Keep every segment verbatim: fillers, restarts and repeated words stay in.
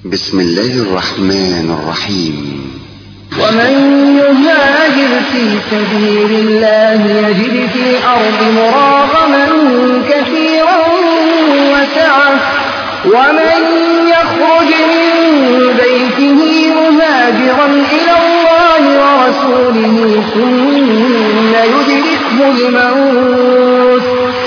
بسم الله الرحمن الرحيم. ومن يهاجر في سبيل الله يجد في الأرض مراغما كثيرا وسعة، ومن يخرج من بيته مهاجرا إلى الله ورسوله ثم يدركه الموت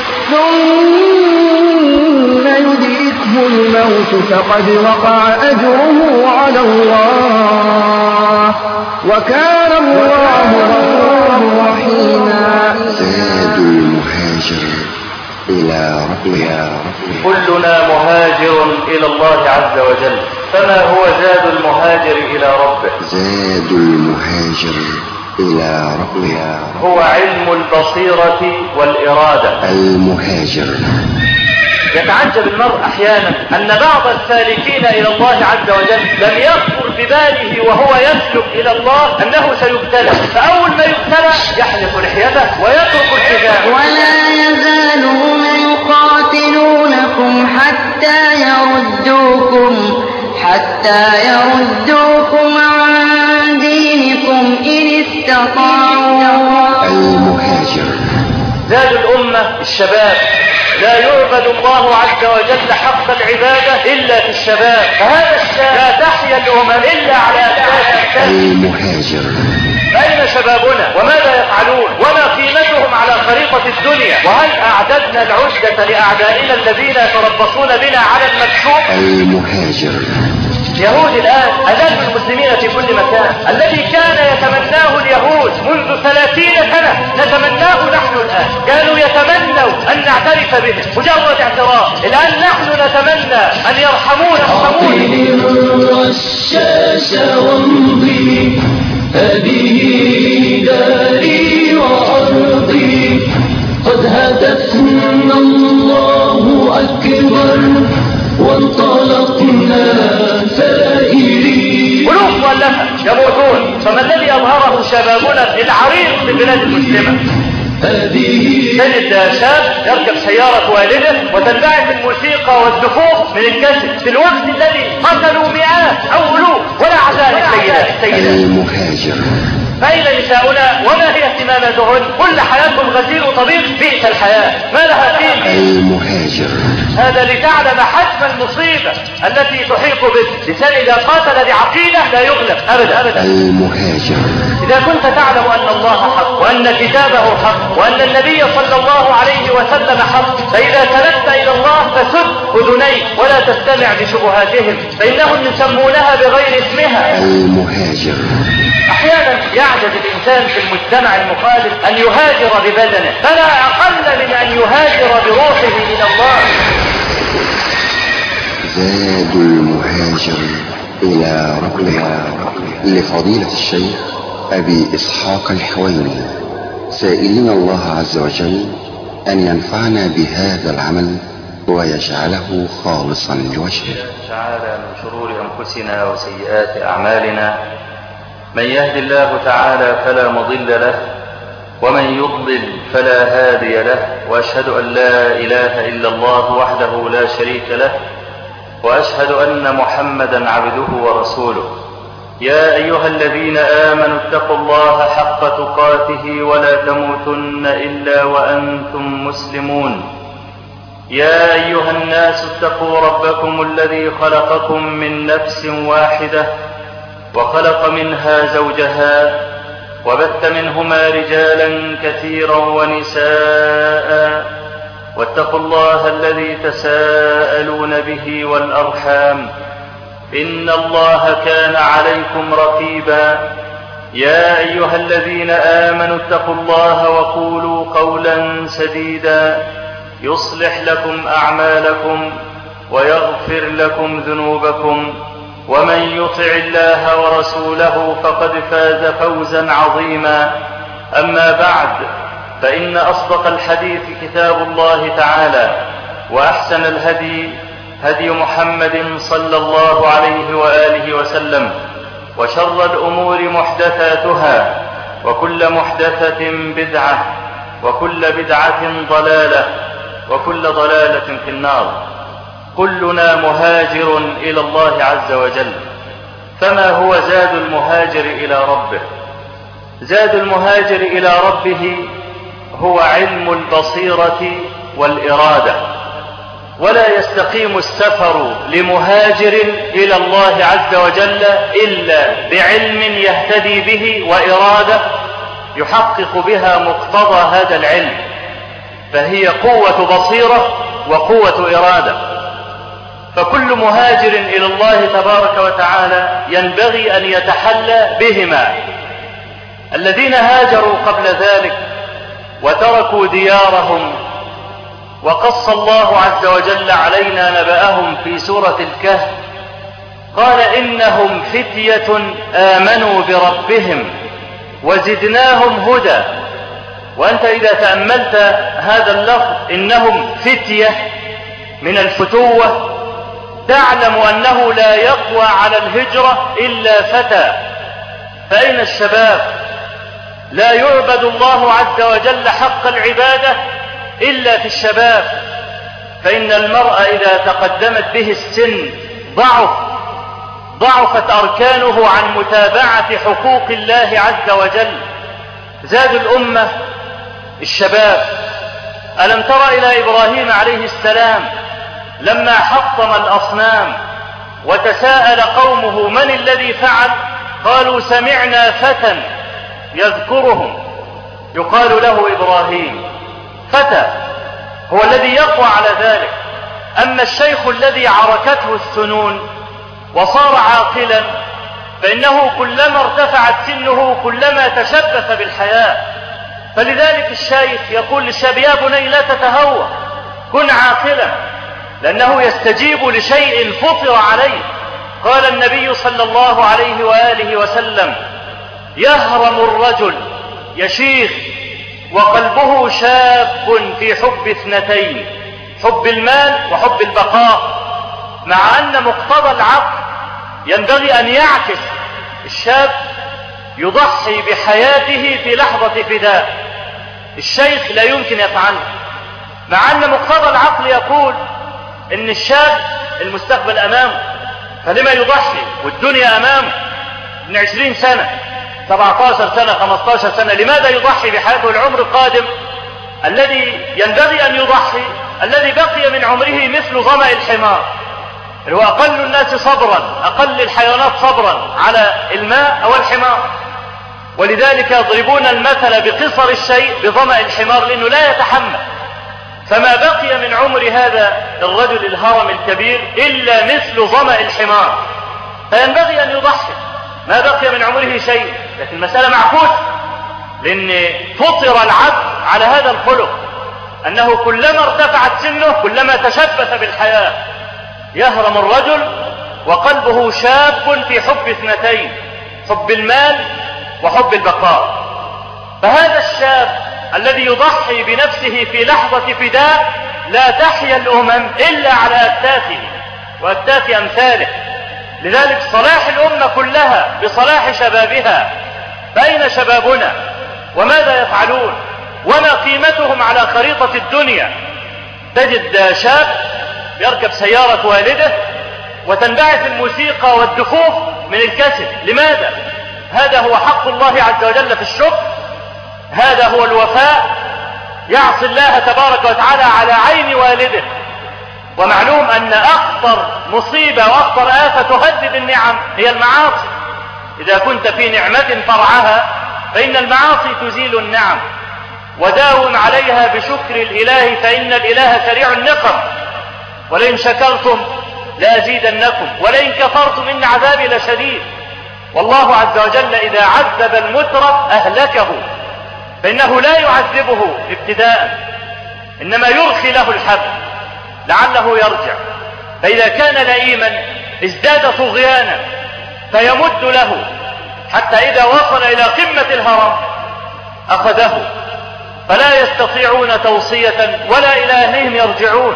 ثم يدركه الموت فقد وقع أجره على الله، وكان الله غفورا رحيما. زاد المهاجر إلى ربه. كلنا مهاجر إلى الله عز وجل، فما هو زاد المهاجر إلى ربه؟ زاد المهاجر إلى ربه هو علم البصيرة والإرادة. المهاجر. يتعجب المرء أحيانا أن بعض السالكين إلى الله عز وجل لم يخطر بباله وهو يسلك إلى الله أنه سيبتلى، فأول ما يبتلى يحلق لحيته ويترك الحجاب. ولا يزالون يقاتلونكم حتى يردوكم حتى يردوكم عن دينكم إن استطاعوا. المهاجر. زاد الأمة الشباب، لا يعبد الله عز وجل حق العبادة إلا في الشباب، فهذا الشاب لا تحيا الأمم إلا على أساس. المهاجر. أين شبابنا وماذا يفعلون وما قيمتهم على خريطة الدنيا؟ وهل أعددنا العدة لأعدائنا الذين يتربصون بنا على المكشوف؟ المهاجر. يهود الآن أذل المسلمين في كل مكان، الذي كان يتمناه اليهود منذ ثلاثين سنة نتمناه نحن الآن. كانوا يتمنوا أن نعترف به مجرد اعتراف، الآن نحن نتمنى أن يرحمونا. أعطني الرشاش وامضي، هذه داري وأرضي، قد هدفنا الله أكبر وانطلقنا سائرين. قلوب مؤلفة يموتون، فما الذي أظهره شبابنا العريق في البلاد المسلمة؟ تجد شاب يركب سيارة والده وتنبعث الموسيقى والدفوف من الكسر في الوقت الذي قتلوا مئات أو ألوف ولا عزاء السيدات. المهاجر. فأين نساؤنا وما هي اهتماماتهن؟ كل حياتهم غسيل وطبيخ، بئس الحياة ما لها قيمة. المهاجر. هذا لتعلم حجم المصيبة التي تحيط به. الإنسان إذا قاتل بعقيدة لا يغلب أبدا أبدا. المهاجر. إذا كنت تعلم أن الله حق وأن كتابه حق وأن النبي صلى الله عليه وسلم حق، فإذا سلكت إلى الله فسد أذنيك ولا تستمع لشبهاتهم، فإنهم يسمونها بغير اسمها. المهاجر. أحيانا يعجز الإنسان في المجتمع المخالف أن يهاجر ببدنه، فلا أقل من أن يهاجر بروحه إلى الله. زاد المهاجر إلى ربه. لفضيلة الشيخ أبي إسحاق الحويني، سائلين الله عز وجل أن ينفعنا بهذا العمل ويجعله خالصا لوجهه تعالى من شرور أنفسنا وسيئات أعمالنا. من يهد الله تعالى فلا مضل له، ومن يضلل فلا هادي له، وأشهد أن لا إله إلا الله وحده لا شريك له، وأشهد أن محمدا عبده ورسوله. يا أيها الذين آمنوا اتقوا الله حق تقاته ولا تموتن إلا وأنتم مسلمون. يا أيها الناس اتقوا ربكم الذي خلقكم من نفس واحدة وخلق منها زوجها وبث منهما رجالا كثيرا ونساء، واتقوا الله الذي تساءلون به والأرحام، إن الله كان عليكم رقيبا. يا أيها الذين آمنوا اتقوا الله وقولوا قولا سديدا يصلح لكم أعمالكم ويغفر لكم ذنوبكم، ومن يطع الله ورسوله فقد فاز فوزا عظيما. أما بعد، فإن أصدق الحديث كتاب الله تعالى، وأحسن الهدي هدي محمد صلى الله عليه وآله وسلم، وشر الأمور محدثاتها، وكل محدثة بدعة، وكل بدعة ضلالة، وكل ضلالة في النار. كلنا مهاجر إلى الله عز وجل، فما هو زاد المهاجر إلى ربه؟ زاد المهاجر إلى ربه هو علم البصيرة والإرادة، ولا يستقيم السفر لمهاجر إلى الله عز وجل إلا بعلم يهتدي به وإرادة يحقق بها مقتضى هذا العلم، فهي قوة بصيرة وقوة إرادة. فكل مهاجر إلى الله تبارك وتعالى ينبغي أن يتحلى بهما. الذين هاجروا قبل ذلك وتركوا ديارهم وقص الله عز وجل علينا نبأهم في سورة الكهف، قال إنهم فتية آمنوا بربهم وزدناهم هدى. وأنت إذا تأملت هذا اللفظ إنهم فتية من الفتوة تعلم أنه لا يقوى على الهجرة إلا فتى. فأين الشباب؟ لا يعبد الله عز وجل حق العبادة إلا في الشباب، فإن المرء إذا تقدمت به السن ضعف ضعفت أركانه عن متابعة حقوق الله عز وجل. زاد الأمة الشباب. ألم تر إلى إبراهيم عليه السلام لما حطم الأصنام وتساءل قومه من الذي فعل؟ قالوا سمعنا فتى يذكرهم يقال له إبراهيم. فتى هو الذي يقوى على ذلك. أما الشيخ الذي عركته السنون وصار عاقلا فإنه كلما ارتفعت سنه كلما تشبث بالحياة. فلذلك الشيخ يقول للشاب يا بني لا تتهوى، كن عاقلا، لأنه يستجيب لشيء فطر عليه. قال النبي صلى الله عليه وآله وسلم يهرم الرجل يشيخ وقلبه شاب في حب اثنتين، حب المال وحب البقاء، مع أن مقتضى العقل ينبغي أن يعكس. الشاب يضحي بحياته في لحظة فداء، الشيخ لا يمكن يفعله، مع أن مقتضى العقل يقول إن الشاب المستقبل أمامه، فلما يضحي والدنيا أمامه من عشرين سنة سبعة عشر سنة خمسة عشر سنة؟ لماذا يضحي بحياته؟ العمر القادم الذي ينبغي أن يضحي الذي بقي من عمره مثل ظمأ الحمار، هو أقل الناس صبرا، أقل الحيوانات صبرا على الماء أو الحمار. ولذلك يضربون المثل بقصر الشيء بظمأ الحمار لأنه لا يتحمل. فما بقي من عمر هذا الرجل الهرم الكبير إلا مثل ظمأ الحمار، فينبغي أن يضحي. ما بقي من عمره شيء، لكن المسألة معكوسة، لأن فطر العبد على هذا الخلق أنه كلما ارتفعت سنه كلما تشبث بالحياة. يهرم الرجل وقلبه شاب في حب اثنتين، حب المال وحب البقاء. فهذا الشاب الذي يضحي بنفسه في لحظة فداء لا تحيا الأمم إلا على أكتافه وأكتاف أمثاله. لذلك صلاح الأمة كلها بصلاح شبابها. فأين شبابنا؟ وماذا يفعلون؟ وما قيمتهم على خريطة الدنيا؟ تجد شاب يركب سيارة والده وتنبعث الموسيقى والدفوف من الكسل. لماذا؟ هذا هو حق الله عز وجل في الشكر، هذا هو الوفاء. يعصي الله تبارك وتعالى على عين والده. ومعلوم أن أخطر مصيبة وأخطر آفة تهدد النعم هي المعاصي. إذا كنت في نعمة فرعها فإن المعاصي تزيل النعم. وداوم عليها بشكر الإله فإن الإله سريع النقم. ولئن شكرتم لأزيدنكم ولئن كفرتم إن عذابي لشديد. والله عز وجل إذا عذب المترف أهلكه، فإنه لا يعذبه ابتداء، إنما يرخي له الحبل لعله يرجع. فإذا كان لئيما ازداد طغيانا فيمد له حتى إذا وصل إلى قمة الهرم أخذه، فلا يستطيعون توصية ولا إلى أهلهم يرجعون.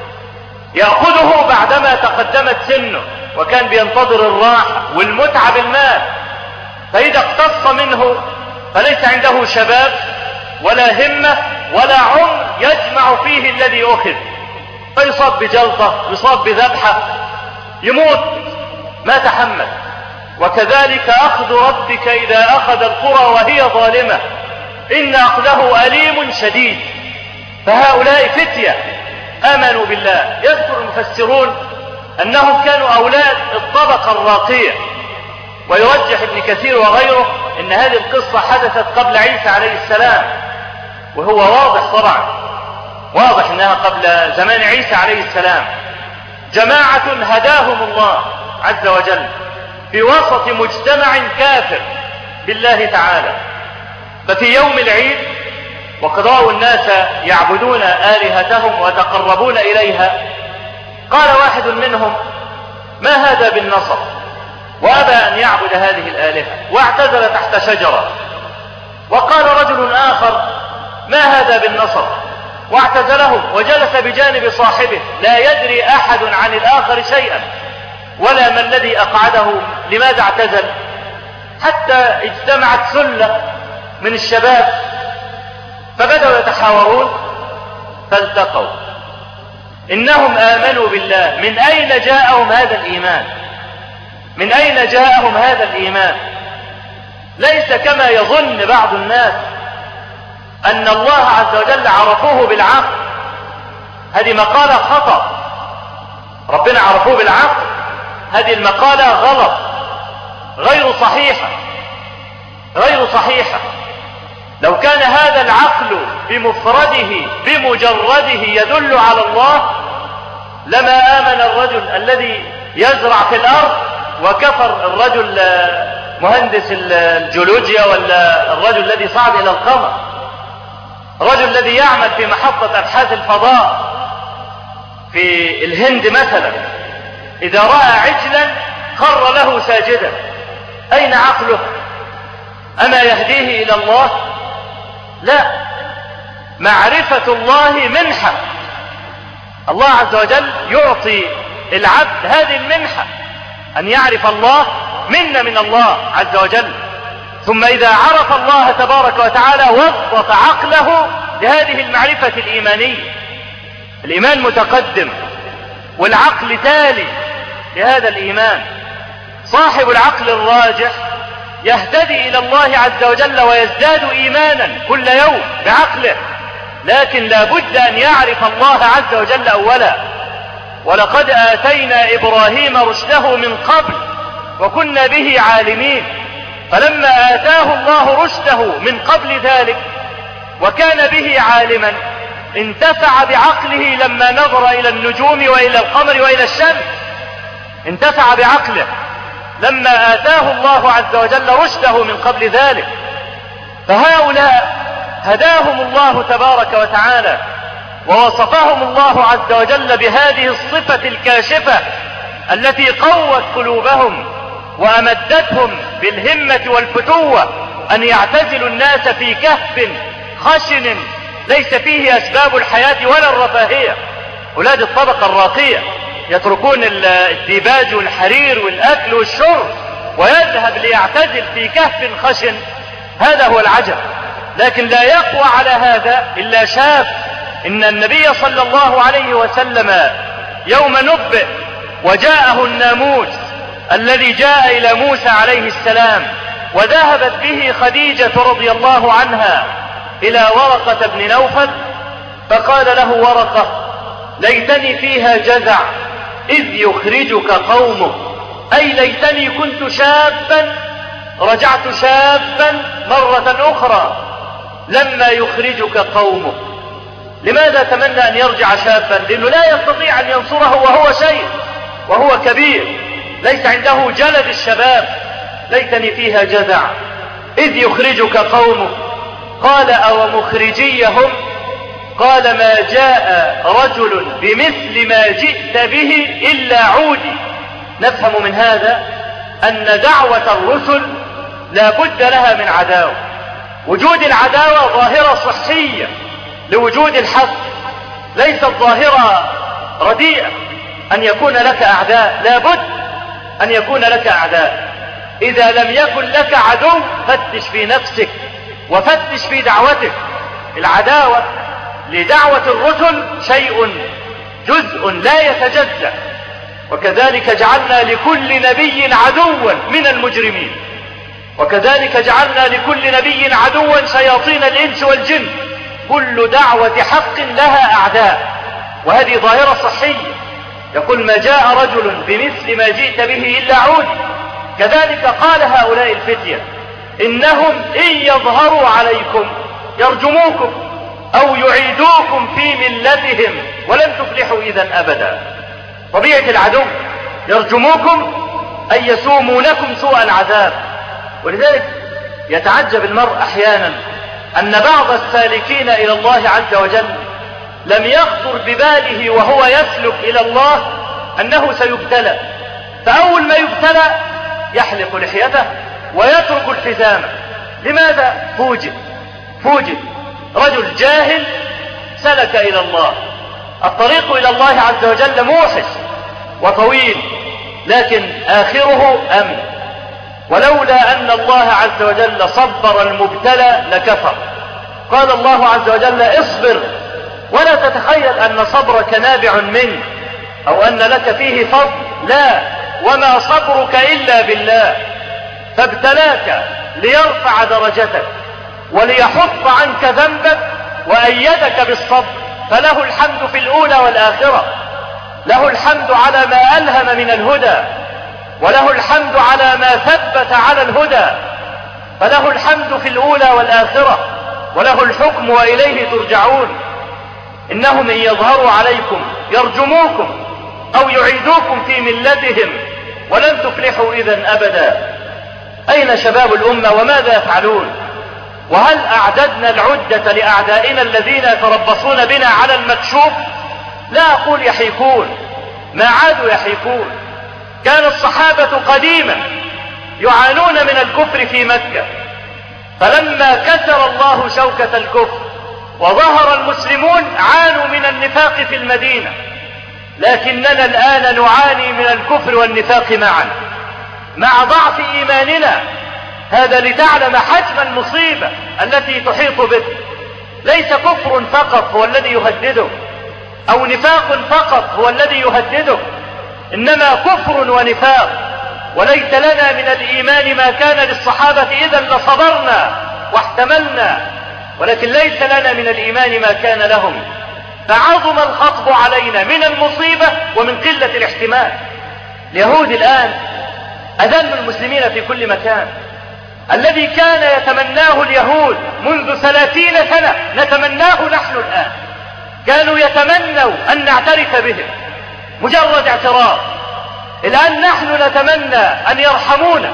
يأخذه بعدما تقدمت سنه وكان بينتظر الراحة والمتعة بالمال، فإذا اقتص منه فليس عنده شباب ولا همة ولا عمر يجمع فيه الذي أخذ. فيصاب بجلطة، يصاب بذبحة، يموت، ما تحمل. وكذلك أخذ ربك إذا أخذ القرى وهي ظالمة إن أخذه أليم شديد. فهؤلاء فتية آمنوا بالله. يذكر المفسرون أنهم كانوا أولاد الطبقة الراقية، ويرجح ابن كثير وغيره أن هذه القصة حدثت قبل عيسى عليه السلام، وهو واضح طبعا، واضح أنها قبل زمان عيسى عليه السلام. جماعة هداهم الله عز وجل في وسط مجتمع كافر بالله تعالى. ففي يوم العيد وقد رأوا الناس يعبدون آلهتهم ويتقربون إليها، قال واحد منهم: ما هذا بالنصر؟ وأبى أن يعبد هذه الآلهة واعتزل تحت شجرة. وقال رجل آخر: ما هذا بالنصر؟ واعتزلهم وجلس بجانب صاحبه لا يدري أحد عن الآخر شيئا ولا ما الذي أقعده، لماذا اعتزل، حتى اجتمعت سلة من الشباب فبدأوا يتحاورون فالتقوا. إنهم آمنوا بالله. من أين جاءهم هذا الإيمان؟ من أين جاءهم هذا الإيمان؟ ليس كما يظن بعض الناس أن الله عز وجل عرفوه بالعقل. هذه مقالة خطأ. ربنا عرفوه بالعقل، هذه المقالة غلط، غير صحيحة، غير صحيحة. لو كان هذا العقل بمفرده بمجرده يدل على الله لما آمن الرجل الذي يزرع في الأرض وكفر الرجل مهندس الجيولوجيا ولا الرجل الذي صعد إلى القمر، الرجل الذي يعمل في محطة أبحاث الفضاء في الهند مثلا، إذا رأى عجلا خر له ساجدا. أين عقله؟ أما يهديه إلى الله؟ لا. معرفة الله منحة. الله عز وجل يعطي العبد هذه المنحة، أن يعرف الله منة من الله عز وجل. ثم إذا عرف الله تبارك وتعالى وضبط عقله لهذه المعرفة الإيمانية. الإيمان متقدم والعقل تالي لهذا الإيمان. صاحب العقل الراجح يهتدي إلى الله عز وجل ويزداد إيمانا كل يوم بعقله، لكن لا بد أن يعرف الله عز وجل أولا. ولقد آتينا إبراهيم رشده من قبل وكنا به عالمين. فلما آتاه الله رشده من قبل ذلك وكان به عالما انتفع بعقله لما نظر إلى النجوم وإلى القمر وإلى الشمس. انتفع بعقله لما آتاه الله عز وجل رشده من قبل ذلك. فهؤلاء هداهم الله تبارك وتعالى ووصفهم الله عز وجل بهذه الصفة الكاشفة التي قوت قلوبهم وأمدتهم بالهمة والفتوة أن يعتزلوا الناس في كهف خشن ليس فيه أسباب الحياة ولا الرفاهية. أولاد الطبقة الراقية يتركون الديباج والحرير والأكل والشرب ويذهب ليعتزل في كهف خشن. هذا هو العجب. لكن لا يقوى على هذا إلا شاب. إن النبي صلى الله عليه وسلم يوم نبئ وجاءه الناموس الذي جاء إلى موسى عليه السلام وذهبت به خديجة رضي الله عنها إلى ورقة بن نوفل، فقال له ورقة: ليتني فيها جزع إذ يخرجك قومك، أي ليتني كنت شابا رجعت شابا مرة أخرى لما يخرجك قومك. لماذا تمنى أن يرجع شابا؟ لأنه لا يستطيع أن ينصره وهو شيء وهو كبير، ليس عنده جلد الشباب. ليتني فيها جزع إذ يخرجك قومك. قال: أو مخرجيهم؟ قال: ما جاء رجل بمثل ما جئت به إلا عودي. نفهم من هذا أن دعوة الرسل لا بد لها من عداوة. وجود العداوة ظاهرة صحية لوجود الحق، ليست ظاهرة رديئة أن يكون لك أعداء. لا بد أن يكون لك أعداء. إذا لم يكن لك عدو فتش في نفسك وفتش في دعوتك. العداوة لدعوة الرسل شيء جزء لا يتجزأ. وكذلك جعلنا لكل نبي عدوا من المجرمين، وكذلك جعلنا لكل نبي عدوا شياطين الإنس والجن. كل دعوة حق لها أعداء، وهذه ظاهرة صحية. يقول ما جاء رجل بمثل ما جئت به إلا عود. كذلك قال هؤلاء الفتية إنهم إن يظهروا عليكم يرجموكم أو يعيدوكم في ملتهم ولن تفلحوا إذا أبدا. طبيعة العدو يرجموكم أي يسومونكم سوء العذاب. ولذلك يتعجب المرء أحيانا أن بعض السالكين إلى الله عز وجل لم يخطر بباله وهو يسلك إلى الله أنه سيبتلى، فأول ما يبتلى يحلق لحيته ويترك الحزام. لماذا؟ فوجئ فوجئ رجل جاهل سلك إلى الله. الطريق إلى الله عز وجل موحش وطويل، لكن آخره أمن. ولولا أن الله عز وجل صبر المبتلى لكفر. قال الله عز وجل اصبر ولا تتخيل أن صبرك نابع منك أو أن لك فيه فضل، لا، وما صبرك إلا بالله. فابتلاك ليرفع درجتك وليحط عنك ذنبك وأيدك بالصبر، فله الحمد في الأولى والآخرة. له الحمد على ما ألهم من الهدى، وله الحمد على ما ثبت على الهدى، فله الحمد في الأولى والآخرة، وله الحكم وإليه ترجعون. إنهم إن يظهروا عليكم يرجموكم أو يعيدوكم في ملتهم ولن تفلحوا إذا أبدا. أين شباب الأمة وماذا يفعلون؟ وهل أعددنا العدة لأعدائنا الذين يتربصون بنا على المكشوف؟ لا أقول يحيكون، ما عادوا يحيكون. كان الصحابة قديما يعانون من الكفر في مكة، فلما كسر الله شوكة الكفر وظهر المسلمون عانوا من النفاق في المدينة. لكننا الآن نعاني من الكفر والنفاق معا مع ضعف إيماننا. هذا لتعلم حجم المصيبة التي تحيط بك. ليس كفر فقط هو الذي يهددك، أو نفاق فقط هو الذي يهددك، إنما كفر ونفاق. وليس لنا من الإيمان ما كان للصحابة إذا لصبرنا واحتملنا، ولكن ليس لنا من الإيمان ما كان لهم، فعظم الخطب علينا من المصيبة ومن قلة الاحتمال. اليهود الآن أذل المسلمين في كل مكان. الذي كان يتمناه اليهود منذ ثلاثين سنة نتمناه نحن الآن. كانوا يتمنوا أن نعترف بهم، مجرد اعتراف. الآن نحن نتمنى أن يرحمونا.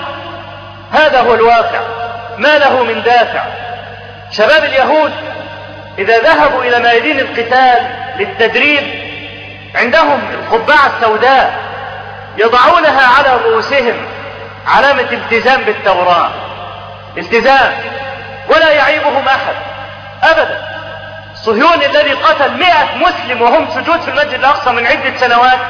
هذا هو الواقع، ما له من دافع. شباب اليهود إذا ذهبوا إلى ميادين القتال للتدريب عندهم القبعة السوداء يضعونها على رؤوسهم علامة التزام بالتوراة، التزام، ولا يعيبهم أحد أبدا. الصهيوني الذي قتل مئة مسلم وهم سجود في المسجد الأقصى من عدة سنوات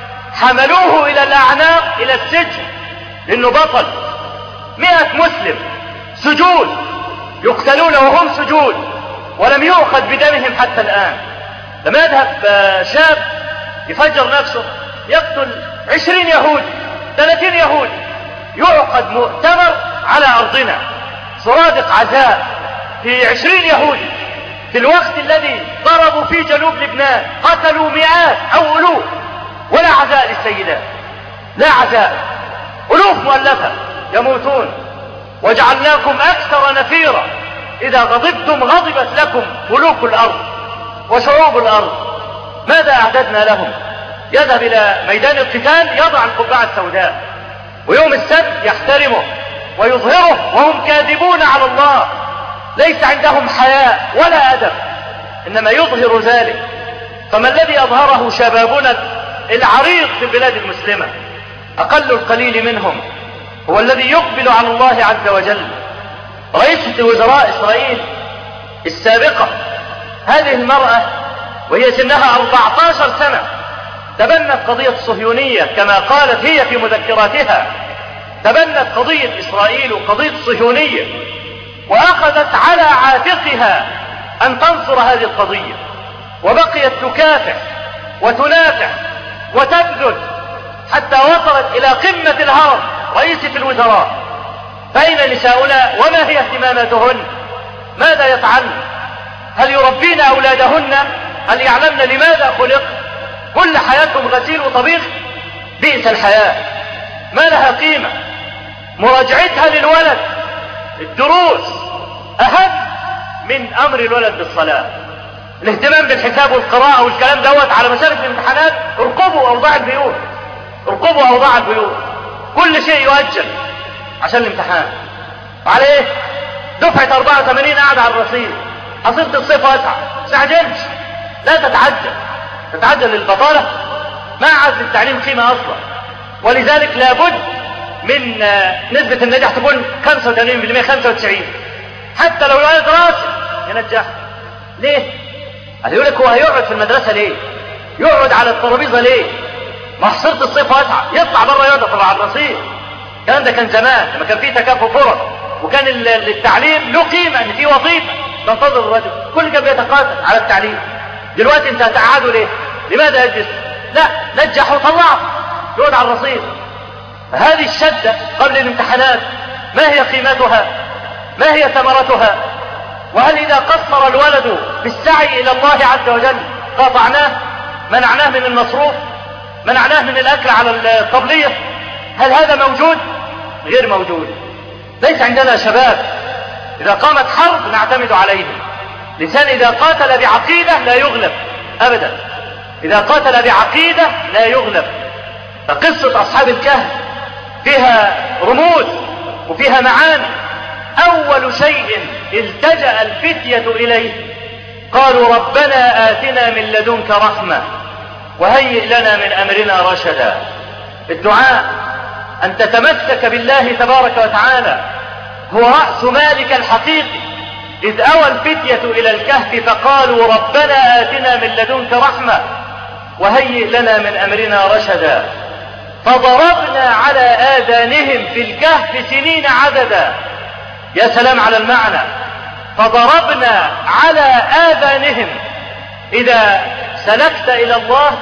حملوه إلى الأعناق إلى السجن لأنه بطل. مئة مسلم سجود يقتلون وهم سجود ولم يؤخذ بدمهم حتى الآن. لما يذهب شاب يفجر نفسه يقتل عشرين يهود ثلاثين يهود يعقد مؤتمر على أرضنا، سرادق عزاء في عشرين يهود في الوقت الذي ضربوا في جنوب لبنان قتلوا مئات أو ألوف، ولا عزاء للسيدات، لا عزاء، ألوف مؤلفة يموتون. وجعلناكم أكثر نفيرا، إذا غضبتم غضبت لكم ملوك الأرض وشعوب الأرض. ماذا أعددنا لهم؟ يذهب إلى ميدان القتال يضع القبعة السوداء، ويوم السبت يحترمه ويظهره وهم كاذبون على الله، ليس عندهم حياء ولا أدب، إنما يظهر ذلك. فما الذي أظهره شبابنا العريض في البلاد المسلمة؟ أقل القليل منهم هو الذي يقبل على الله عز وجل. رئيسة وزراء إسرائيل السابقة هذه المرأة وهي سنها أربعة عشر سنة تبنت قضية الصهيونية كما قالت هي في مذكراتها، تبنت قضية إسرائيل وقضية الصهيونية، وأخذت على عاتقها أن تنصر هذه القضية، وبقيت تكافح وتنافع وتبذل حتى وصلت إلى قمة الهرم رئيسة الوزراء، فأين نساؤنا وما هي اهتماماتهن؟ ماذا يفعلن؟ هل يربين أولادهن؟ هل يعلمن لماذا خلق؟ كل حياتهم غسيل وطبيخ. بئس الحياة، ما لها قيمة. مراجعتها للولد الدروس أهم من أمر الولد بالصلاة. الاهتمام بالحساب والقراءة والكلام دوت على مسافة الامتحانات. ارقبوا أوضاع البيوت، ارقبوا أوضاع البيوت، كل شيء يؤجل عشان الامتحان. على ايه؟ دفعة أربعة وثمانين قاعدة على الرصيد، حصيلة الصيف واسعة، استعجلش، لا تتعجل. تتعجل للبطالة؟ ما عاد للتعليم قيمة أصلا. ولذلك لابد من نسبة النجاح تكون خمسة وثمانين بالمئة خمسة وتسعين، حتى لو الولد راسي ينجح. ليه؟ قال يقول لك هو هيقعد في المدرسة ليه؟ يقعد على الترابيزة ليه؟ ما حصيلة الصيف واسعة، يطلع بره يقعد على الرصيد. الكلام ده كان زمان لما كان فيه تكافؤ فرص، وكان التعليم له قيمة، ان فيه وظيفة تنتظر الرجل، كل كان بيتقاتل على التعليم. دلوقتي انت هتقعده ليه؟ لماذا يجلس؟ لا، نجح وطلعه يقعد على الرصيد. فهذه الشدة قبل الامتحانات ما هي قيمتها؟ ما هي ثمرتها؟ وهل إذا قصر الولد بالسعي إلى الله عز وجل قاطعناه؟ منعناه من المصروف؟ منعناه من الأكل على الطبلية؟ هل هذا موجود؟ غير موجود. ليس عندنا شباب إذا قامت حرب نعتمد عليهم. الإنسان إذا قاتل بعقيدة لا يغلب أبدا، إذا قاتل بعقيدة لا يغلب. فقصة أصحاب الكهف فيها رموز وفيها معاني. أول شيء التجأ الفتية إليه قالوا ربنا آتنا من لدنك رحمة وهيئ لنا من أمرنا رشدا. الدعاء أن تتمسك بالله تبارك وتعالى هو رأس مالك الحقيقي. إذ أوى الفتية إلى الكهف فقالوا ربنا آتنا من لدنك رحمة وهيئ لنا من أمرنا رشدا، فضربنا على آذانهم في الكهف سنين عددا. يا سلام على المعنى، فضربنا على آذانهم. إذا سلكت إلى الله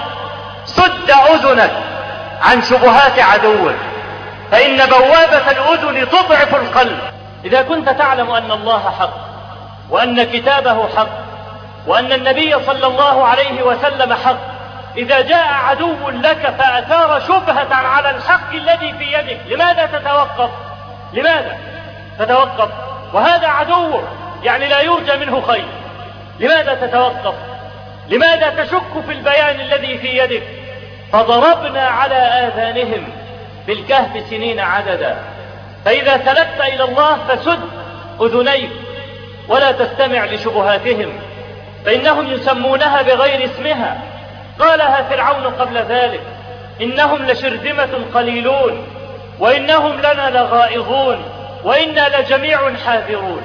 سد أذنك عن شبهات عدوك، فإن بوابة الأذن تضعف القلب. إذا كنت تعلم أن الله حق، وأن كتابه حق، وأن النبي صلى الله عليه وسلم حق، إذا جاء عدو لك فأثار شبهة على الحق الذي في يدك، لماذا تتوقف؟ لماذا تتوقف؟ وهذا عدو يعني لا يرجى منه خير. لماذا تتوقف؟ لماذا تشك في البيان الذي في يدك؟ فضربنا على آذانهم في الكهف سنين عددا. فإذا سلكت إلى الله فسد أذنيك ولا تستمع لشبهاتهم، فإنهم يسمونها بغير اسمها. قالها فرعون قبل ذلك: إنهم لشرذمة قليلون وإنهم لنا لغائظون وإنا لجميع حاذرون.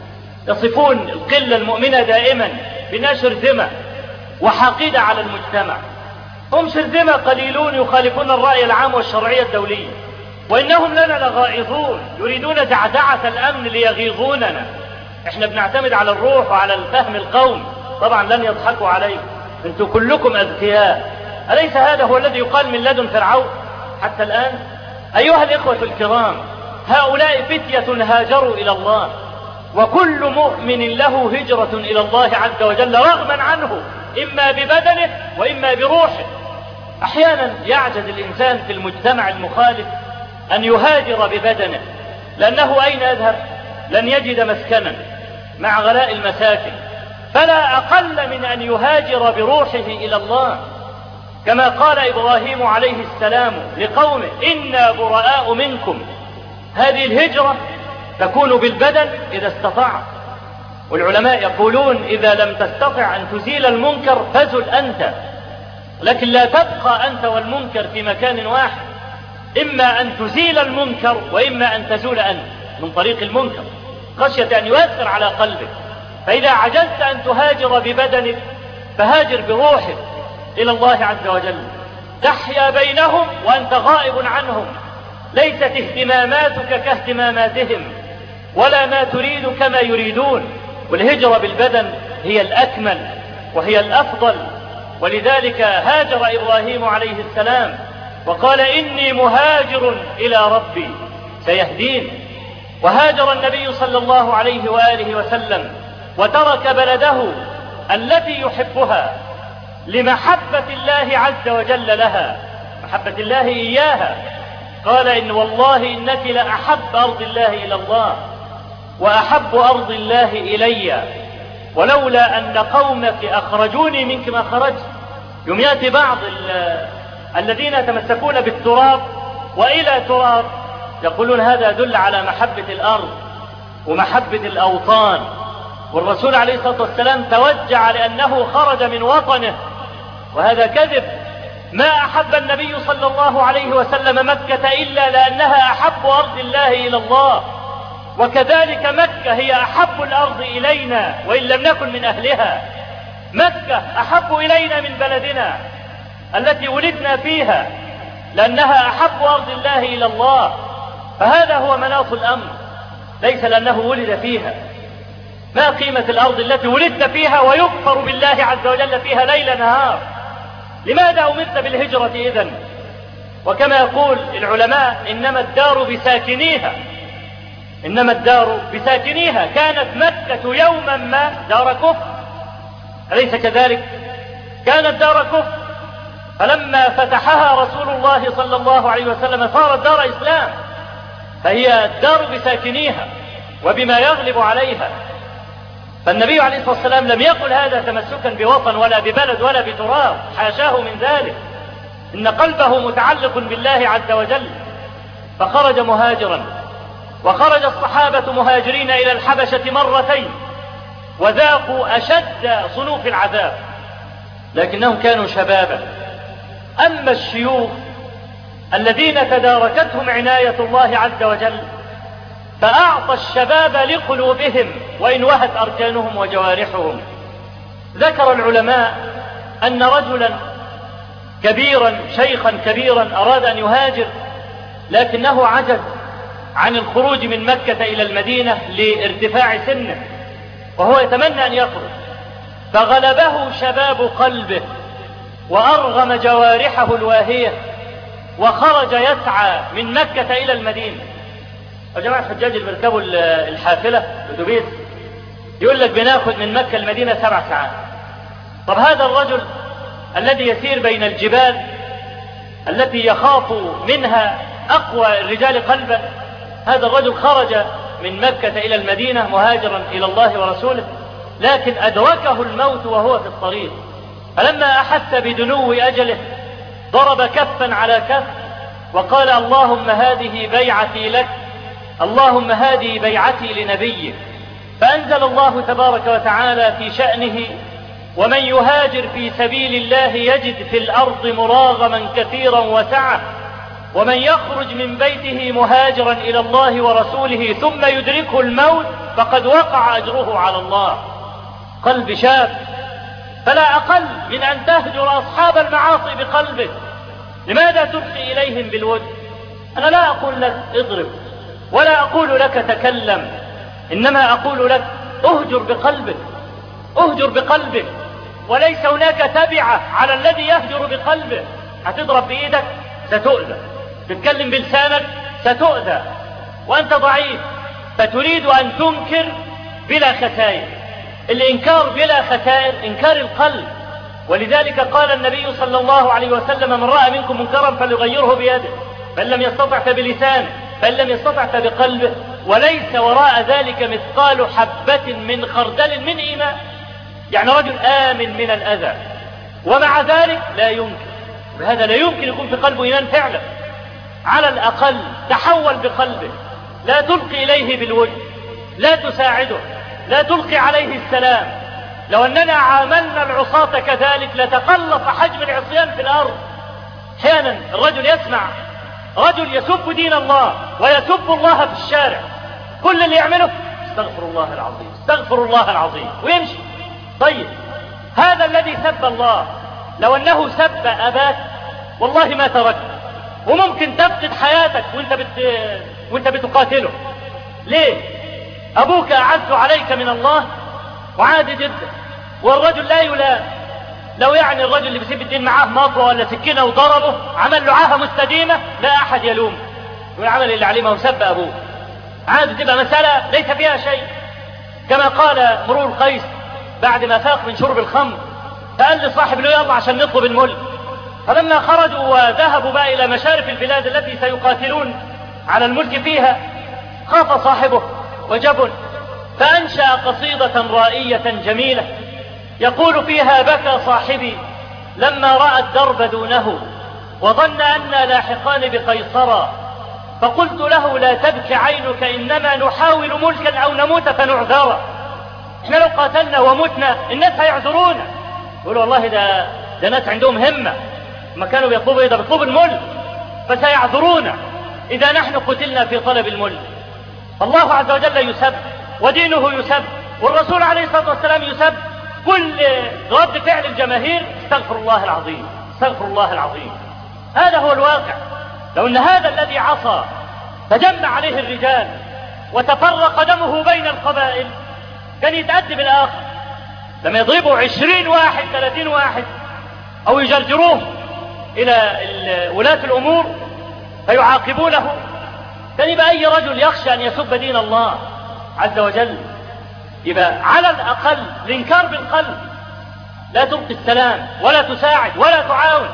يصفون القلة المؤمنة دائما بأنها شرذمة وحقيدة على المجتمع. هم شرذمة قليلون يخالفون الرأي العام والشرعية الدولية، وإنهم لنا لغائظون يريدون زعزعة الأمن ليغيظوننا. احنا بنعتمد على الروح وعلى الفهم القومي، طبعا لن يضحكوا عليكم، انتم كلكم أذكياء. أليس هذا هو الذي يقال من لدن فرعون حتى الآن؟ أيها الإخوة الكرام، هؤلاء فتية هاجروا إلى الله، وكل مؤمن له هجرة إلى الله عز وجل رغما عنه، إما ببدنه وإما بروحه. أحيانا يعجز الإنسان في المجتمع المخالف أن يهاجر ببدنه، لأنه أين يذهب؟ لن يجد مسكنا مع غلاء المساكن، فلا أقل من أن يهاجر بروحه إلى الله، كما قال إبراهيم عليه السلام لقومه: إنا براء منكم. هذه الهجرة تكون بالبدن إذا استطعت، والعلماء يقولون إذا لم تستطع أن تزيل المنكر فزل أنت، لكن لا تبقى أنت والمنكر في مكان واحد، إما أن تزيل المنكر وإما أن تزول أنت من طريق المنكر خشية أن يؤثر على قلبك. فإذا عجزت أن تهاجر ببدنك فهاجر بروحك إلى الله عز وجل، تحيا بينهم وأنت غائب عنهم، ليست اهتماماتك كاهتماماتهم ولا ما تريد كما يريدون. والهجرة بالبدن هي الأكمل وهي الأفضل، ولذلك هاجر إبراهيم عليه السلام وقال إني مهاجر إلى ربي سيهدين. وهاجر النبي صلى الله عليه وآله وسلم وترك بلده التي يحبها لمحبة الله عز وجل لها، محبة الله إياها. قال إن والله إنك لأحب أرض الله إلى الله وأحب أرض الله إلي، ولولا أن قومك أخرجوني منك ما خرجت. يوم يأتي بعض الذين يتمسكون بالتراب وإلى تراب يقولون هذا يدل على محبة الأرض ومحبة الأوطان، والرسول عليه الصلاة والسلام توجع لأنه خرج من وطنه، وهذا كذب. ما أحب النبي صلى الله عليه وسلم مكة إلا لأنها أحب أرض الله إلى الله، وكذلك مكة هي أحب الأرض إلينا وإن لم نكن من أهلها. مكة أحب إلينا من بلدنا التي ولدنا فيها لأنها أحب أرض الله إلى الله. فهذا هو مناط الأمر، ليس لأنه ولد فيها. ما قيمة الأرض التي ولدت فيها ويكفر بالله عز وجل فيها ليل نهار؟ لماذا أمرت بالهجرة إذن؟ وكما يقول العلماء إنما الدار بساكنيها، إنما الدار بساكنيها. كانت مكة يوما ما دار كفر، أليس كذلك؟ كانت دار كفر، فلما فتحها رسول الله صلى الله عليه وسلم صارت دار إسلام، فهي الدار بساكنيها وبما يغلب عليها. فالنبي عليه الصلاة والسلام لم يقل هذا تمسكا بوطن ولا ببلد ولا بتراب، حاشاه من ذلك، إن قلبه متعلق بالله عز وجل. فخرج مهاجرا، وخرج الصحابة مهاجرين إلى الحبشة مرتين وذاقوا أشد صنوف العذاب، لكنهم كانوا شبابا. أما الشيوخ الذين تداركتهم عناية الله عز وجل فأعطى الشباب لقلوبهم وإن وهت أركانهم وجوارحهم. ذكر العلماء أن رجلا كبيرا شيخا كبيرا أراد أن يهاجر، لكنه عجز عن الخروج من مكة إلى المدينة لارتفاع سنه، وهو يتمنى أن يخرج، فغلبه شباب قلبه وأرغم جوارحه الواهية وخرج يسعى من مكة إلى المدينة. وجماعة الحجاج اللي بيركبوا الحافلة الأتوبيس يقول لك بناخد من مكة المدينة سبع ساعات. طب هذا الرجل الذي يسير بين الجبال التي يخاف منها أقوى الرجال قلبا، هذا الرجل خرج من مكة إلى المدينة مهاجرا إلى الله ورسوله، لكن أدركه الموت وهو في الطريق، فلما أحس بدنو أجله ضرب كفا على كف وقال اللهم هذه بيعتي لك، اللهم هذه بيعتي لنبيك. فأنزل الله تبارك وتعالى في شأنه ومن يهاجر في سبيل الله يجد في الأرض مراغما كثيرا وسعة، ومن يخرج من بيته مهاجرا إلى الله ورسوله ثم يدركه الموت فقد وقع أجره على الله. قلب شاب، فلا أقل من أن تهجر أصحاب المعاصي بقلبك. لماذا تلقي إليهم بالود؟ أنا لا أقول لك اضرب ولا أقول لك تكلم، إنما أقول لك اهجر بقلبك، اهجر بقلبك، وليس هناك تبعة على الذي يهجر بقلبه. هتضرب بإيدك ستؤذى، تتكلم بلسانك ستؤذى، وأنت ضعيف فتريد أن تنكر بلا خسائر. الإنكار بلا خسائر إنكار القلب، ولذلك قال النبي صلى الله عليه وسلم من رأى منكم منكرا فليغيره بيده، فإن لم يستطع فبلسانه، فإن لم يستطع فبقلبه، وليس وراء ذلك مثقال حبة من خردل من إيمان. يعني رجل آمن من الأذى ومع ذلك لا ينكر، بهذا لا يمكن يكون في قلبه إيمان فعلا. على الأقل تحول بقلبه، لا تلقي إليه بالوجه، لا تساعده، لا تلقي عليه السلام. لو أننا عاملنا العصاة كذلك لتقلص حجم العصيان في الأرض. أحيانا الرجل يسمع رجل يسب دين الله ويسب الله في الشارع، كل اللي يعمله استغفر الله العظيم استغفر الله العظيم ويمشي. طيب هذا الذي سب الله لو أنه سب أباك والله ما تركت، وممكن تفقد حياتك وانت, بت... وانت بتقاتله. ليه؟ أبوك أعز عليك من الله وعادي جدا، والرجل لا يلام، لو يعني الرجل اللي بيسيب الدين معاه مطوة ولا سكينة وضربه عمل له عاهة مستديمة لا أحد يلوم، والعمل اللي عليه ما هو سب أبوه. عاد تبقى مسألة ليس فيها شيء، كما قال امرؤ القيس بعد ما فاق من شرب الخمر فقال لصاحب له يلا عشان نطلب الملك. فلما خرجوا وذهبوا بقى إلى مشارف البلاد التي سيقاتلون على الملك فيها خاف صاحبه وجبن، فأنشأ قصيدة رائية جميلة يقول فيها: بكى صاحبي لما رأى الدرب دونه وظن أنا لاحقان بقيصرا، فقلت له لا تبكي عينك إنما نحاول ملكا أو نموت فنعذرا. احنا لو قاتلنا ومتنا الناس هيعذرونا، يقولوا والله ده ده ناس عندهم همة، ما كانوا بيطلبوا إذا بيطلبوا الملك فسيعذرونا إذا نحن قتلنا في طلب الملك. الله عز وجل يسب ودينه يسب والرسول عليه الصلاة والسلام يسب، كل رد فعل الجماهير استغفر الله العظيم استغفر الله العظيم. هذا هو الواقع. لو أن هذا الذي عصى فجمع عليه الرجال وتفرق دمه بين القبائل كان يتأدب الآخر، لما يضربوا عشرين واحد ثلاثين واحد أو يجرجروه إلى ولاة الأمور فيعاقبونه، كان يبقى أي رجل يخشى أن يسب دين الله عز وجل يبقى على الأقل الإنكار بالقلب، لا تلقي السلام ولا تساعد ولا تعاون،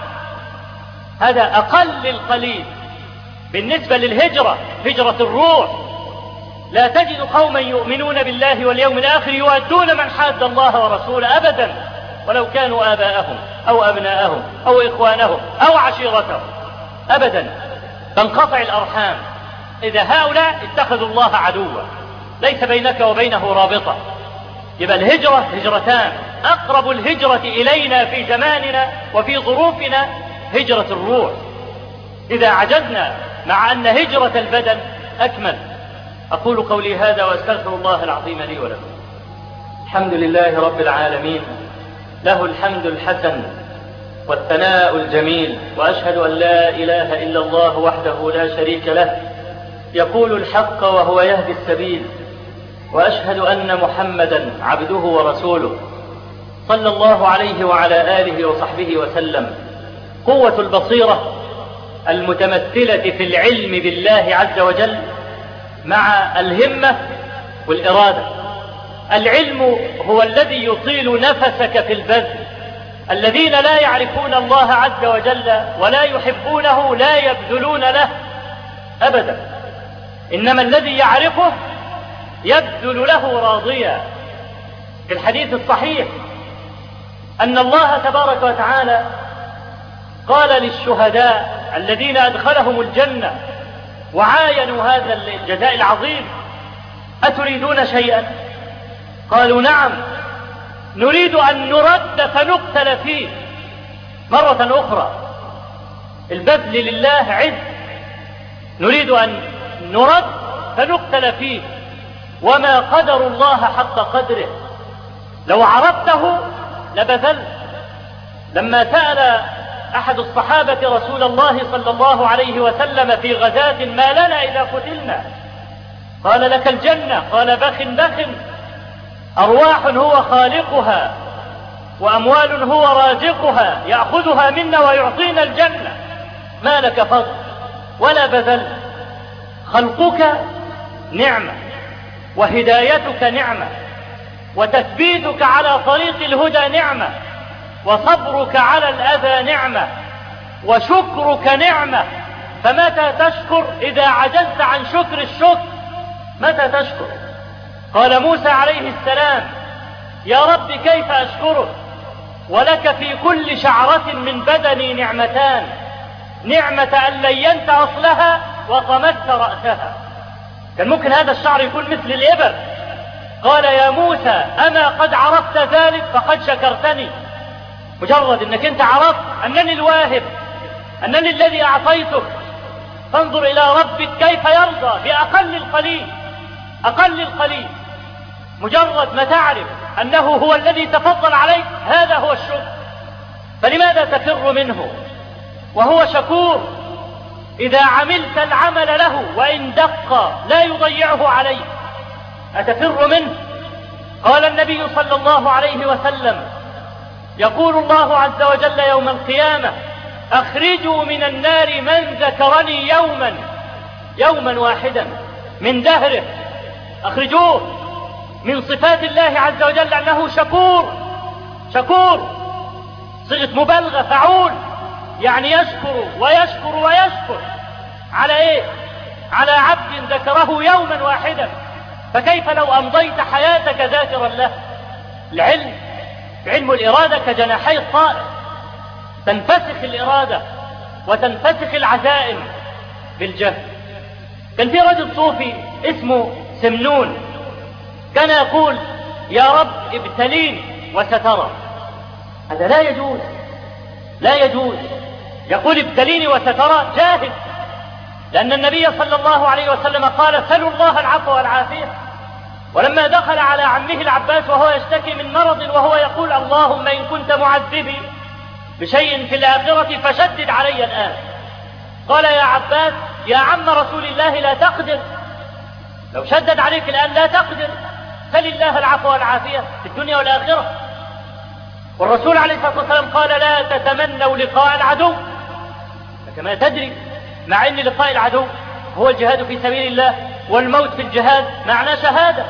هذا أقل القليل. بالنسبة للهجرة، هجرة الروح، لا تجد قوما يؤمنون بالله واليوم الآخر يوادون من حاد الله ورسوله أبدا ولو كانوا آباءهم أو أبناءهم أو إخوانهم أو عشيرتهم أبدا، تنقطع الأرحام إذا هؤلاء اتخذوا الله عدوا ليس بينك وبينه رابطة. يبقى الهجرة هجرتان، أقرب الهجرة إلينا في زماننا وفي ظروفنا هجرة الروح، إذا عجزنا مع أن هجرة البدن أكمل. أقول قولي هذا وأستغفر الله العظيم لي ولكم. الحمد لله رب العالمين، له الحمد الحسن والثناء الجميل، وأشهد أن لا إله إلا الله وحده لا شريك له يقول الحق وهو يهدي السبيل، وأشهد أن محمدا عبده ورسوله صلى الله عليه وعلى آله وصحبه وسلم. قوة البصيرة المتمثلة في العلم بالله عز وجل مع الهمة والإرادة. العلم هو الذي يطيل نفسك في البذل. الذين لا يعرفون الله عز وجل ولا يحبونه لا يبذلون له أبدا، إنما الذي يعرفه يبذل له راضيا. في الحديث الصحيح أن الله تبارك وتعالى قال للشهداء الذين أدخلهم الجنة وعاينوا هذا الجزاء العظيم: أتريدون شيئا؟ قالوا نعم، نريد أن نرد فنقتل فيه مرة أخرى. البذل لله عز، نريد أن نرد فنقتل فيه، وما قدر الله حق قدره. لو عرفته لبذلت. لما سأل أحد الصحابة رسول الله صلى الله عليه وسلم في غزاة: ما لنا إذا قتلنا؟ قال: لك الجنة. قال: بخ بخ، أرواح هو خالقها وأموال هو رازقها، يأخذها منا ويعطينا الجنة، ما لك فضل ولا بذل. خلقك نعمة، وهدايتك نعمة، وتثبيتك على طريق الهدى نعمة، وصبرك على الأذى نعمة، وشكرك نعمة. فمتى تشكر إذا عجزت عن شكر الشكر؟ متى تشكر؟ قال موسى عليه السلام: يا رب كيف أشكرك ولك في كل شعرة من بدني نعمتان، نعمة أن لينت أصلها وطمست رأسها. كان ممكن هذا الشعر يكون مثل الإبر. قال: يا موسى أما قد عرفت ذلك فقد شكرتني. مجرد أنك أنت عرفت أنني الواهب، أنني الذي أعطيتك، فانظر إلى ربك كيف يرضى بأقل القليل. أقل القليل مجرد ما تعرف أنه هو الذي تفضل عليك، هذا هو الشكر. فلماذا تفر منه وهو شكور؟ إذا عملت العمل له وإن دق لا يضيعه عليك، أتفر منه؟ قال النبي صلى الله عليه وسلم يقول الله عز وجل يوم القيامة: أخرجوا من النار من ذكرني يوما يوما واحدا من دهره. أخرجوه. من صفات الله عز وجل أنه شكور. شكور صيغة مبالغة، فعول، يعني يشكر ويشكر ويشكر على إيه؟ على عبد ذكره يوما واحدا. فكيف لو أمضيت حياتك ذاكرا له؟ العلم، علم الإرادة كجناحي الطائر، تنفسخ الإرادة وتنفسخ العزائم بالجهل. كان في رجل صوفي اسمه سمنون، كان يقول: يا رب ابتليني وسترى. هذا لا يجوز، لا يجوز. يقول ابتليني وسترى، جاهل، لأن النبي صلى الله عليه وسلم قال: سلوا الله العفو والعافية. ولما دخل على عمه العباس وهو يشتكي من مرض وهو يقول: اللهم إن كنت معذبي بشيء في الآخرة فشدد علي الآن، قال: يا عباس يا عم رسول الله لا تقدر، لو شدد عليك الآن لا تقدر، سل الله العفو والعافية في الدنيا والآخرة. والرسول عليه الصلاة والسلام قال: لا تتمنوا لقاء العدو، كما تدري مع أن لقاء العدو هو الجهاد في سبيل الله، والموت في الجهاد معنى شهادة،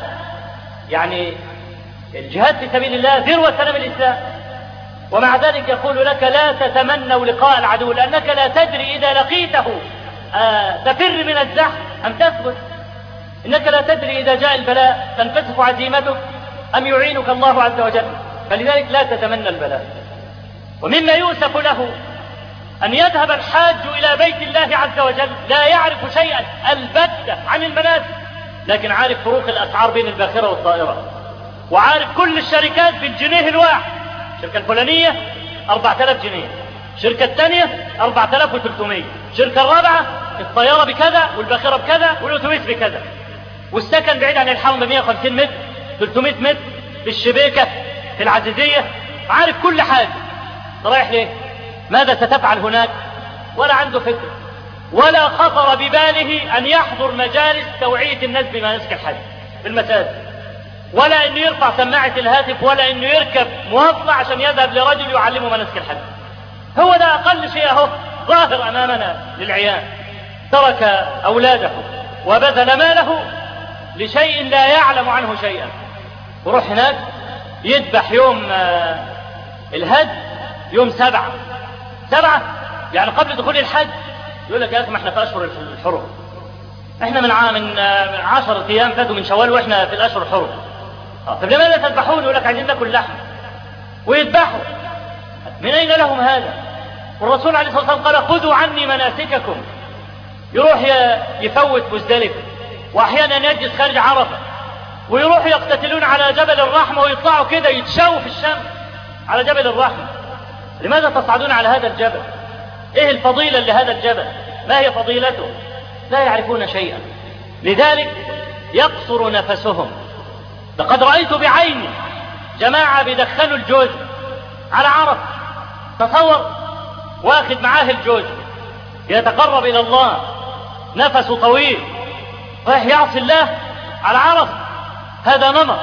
يعني الجهاد في سبيل الله ذروة سلام الإسلام. ومع ذلك يقول لك: لا تتمنوا لقاء العدو، لأنك لا تدري إذا لقيته آه تفر من الزحف أم تثبت. إنك لا تدري إذا جاء البلاء تنفسخ عزيمتك أم يعينك الله عز وجل. فلذلك لا تتمنى البلاء. ومما يؤسف له أن يذهب الحاج إلى بيت الله عز وجل لا يعرف شيئا البتة عن المناسك، لكن عارف فروق الأسعار بين الباخرة والطائرة، وعارف كل الشركات بالجنيه الواحد. الشركة الفلانية أربعة آلاف جنيه، الشركة الثانية أربعة آلاف وثلاثمائة، الشركة الرابعة الطيارة بكذا والباخرة بكذا والأتوبيس بكذا، والسكن بعيد عن الحرم ب مئة وخمسين متر، ثلاثمائة متر، في الشبيكة، في العزيزية، عارف كل حاجة. رايح ليه؟ ماذا ستفعل هناك؟ ولا عنده فكر، ولا خطر بباله أن يحضر مجالس توعية الناس بمناسك الحج في المساجد، ولا أنه يرفع سماعة الهاتف، ولا أنه يركب مواصلة عشان يذهب لرجل يعلمه مناسك الحج. هو ده أقل شيء اهو ظاهر أمامنا للعيان. ترك أولاده وبذل ماله لشيء لا يعلم عنه شيئا، وروح هناك يذبح يوم الهد يوم سبعة سبعة يعني قبل دخول الحج. يقول لك: يا أخي ما احنا في أشهر الحرم، احنا من عام من عشرة أيام فاتوا من شوال واحنا في الأشهر الحرم. طب لماذا تذبحون؟ يقول لك: عايزين ناكل لحم، ويذبحوا. من أين لهم هذا؟ والرسول عليه الصلاة والسلام قال: خذوا عني مناسككم. يروح يفوت مزدلفة، وأحيانا يجلس خارج عرفة، ويروحوا يقتتلون على جبل الرحمة، ويطلعوا كده يتشاووا في الشمس على جبل الرحمة. لماذا تصعدون على هذا الجبل؟ ايه الفضيلة لهذا الجبل؟ ما هي فضيلته؟ لا يعرفون شيئا، لذلك يقصر نفسهم. لقد رأيت بعيني جماعة بيدخلوا الجوز على عرفة. تصور واخد معاه الجوز يتقرب إلى الله، نفسه طويل، رايح يعصي الله على عرفة. هذا نمط.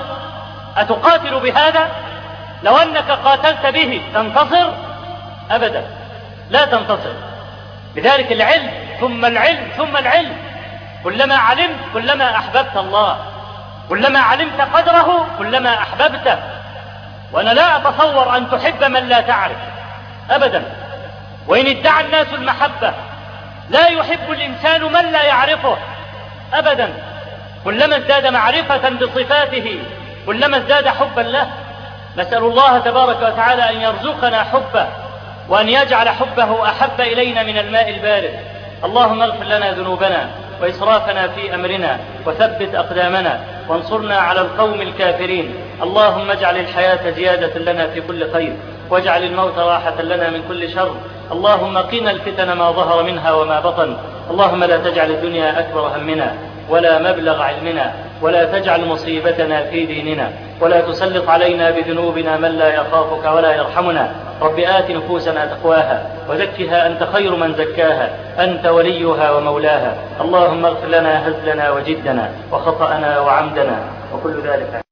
أتقاتل بهذا؟ لو أنك قاتلت به تنتصر؟ أبدا، لا تنتصر. لذلك العلم ثم العلم ثم العلم. كلما علمت كلما أحببت الله، كلما علمت قدره كلما أحببته. وأنا لا أتصور أن تحب من لا تعرف أبدا. وإن ادعى الناس المحبة لا يحب الإنسان من لا يعرفه أبدا. كلما ازداد معرفة بصفاته كلما ازداد حبا له. نسأل الله تبارك وتعالى أن يرزقنا حبه، وأن يجعل حبه أحب إلينا من الماء البارد. اللهم اغفر لنا ذنوبنا وإسرافنا في أمرنا، وثبت أقدامنا، وانصرنا على القوم الكافرين. اللهم اجعل الحياة زيادة لنا في كل خير، واجعل الموت راحة لنا من كل شر. اللهم قنا الفتن ما ظهر منها وما بطن. اللهم لا تجعل الدنيا أكبر همنا ولا مبلغ علمنا، ولا تجعل مصيبتنا في ديننا، ولا تسلط علينا بذنوبنا من لا يخافك ولا يرحمنا. رب آت نفوسنا تقواها وزكها أنت خير من زكاها، أنت وليها ومولاها. اللهم اغفر لنا هزلنا وجدنا وخطأنا وعمدنا وكل ذلك.